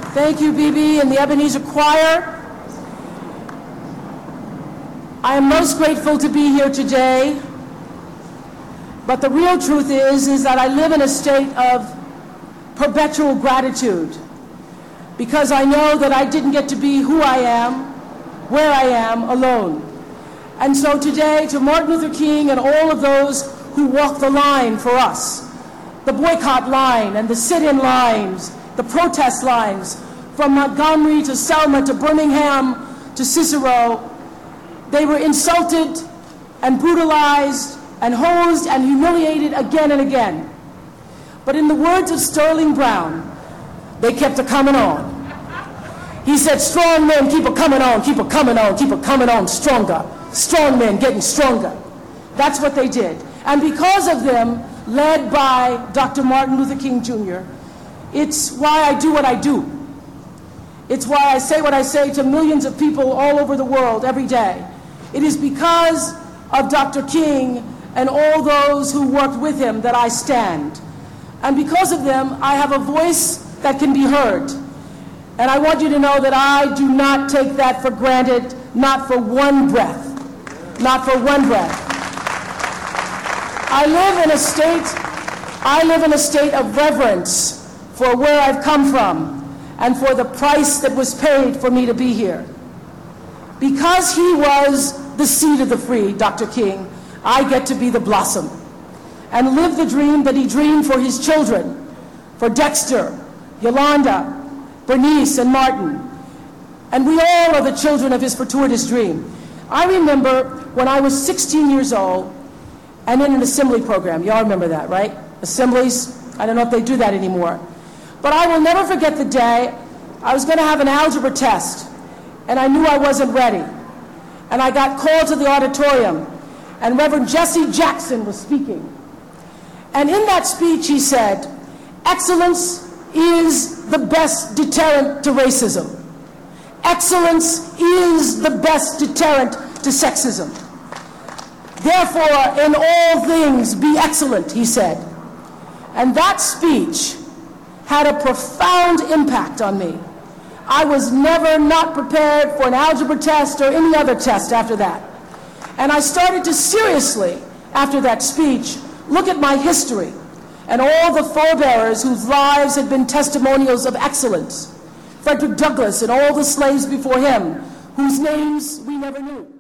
Thank you, Bibi and the Ebenezer Choir. I am most grateful to be here today, but the real truth is that I live in a state of perpetual gratitude because I know that I didn't get to be who I am, where I am, alone. And so today, to Martin Luther King and all of those who walk the line for us, the boycott line and the sit-in lines, the protest lines, from Montgomery to Selma to Birmingham to Cicero, they were insulted and brutalized and hosed and humiliated again and again. But in the words of Sterling Brown, they kept a coming on. He said, strong men keep a coming on, keep a coming on, keep a coming on, stronger. Strong men getting stronger. That's what they did. And because of them, led by Dr. Martin Luther King Jr., it's why I do what I do. It's why I say what I say to millions of people all over the world every day. It is because of Dr. King and all those who worked with him that I stand. And because of them, I have a voice that can be heard. And I want you to know that I do not take that for granted, not for one breath. Not for one breath. I live in a state of reverence for where I've come from and for the price that was paid for me to be here. Because he was the seed of the free, Dr. King, I get to be the blossom and live the dream that he dreamed for his children, for Dexter, Yolanda, Bernice, and Martin. And we all are the children of his fortuitous dream. I remember when I was 16 years old and in an assembly program. Y'all remember that, right? Assemblies, I don't know if they do that anymore. But I will never forget the day I was going to have an algebra test, and I knew I wasn't ready. And I got called to the auditorium, and Reverend Jesse Jackson was speaking. And in that speech, he said, excellence is the best deterrent to racism. Excellence is the best deterrent to sexism. Therefore, in all things, be excellent, he said. And that speech had a profound impact on me. I was never not prepared for an algebra test or any other test after that. And I started to seriously, after that speech, look at my history and all the forebearers whose lives had been testimonials of excellence. Frederick Douglass and all the slaves before him, whose names we never knew.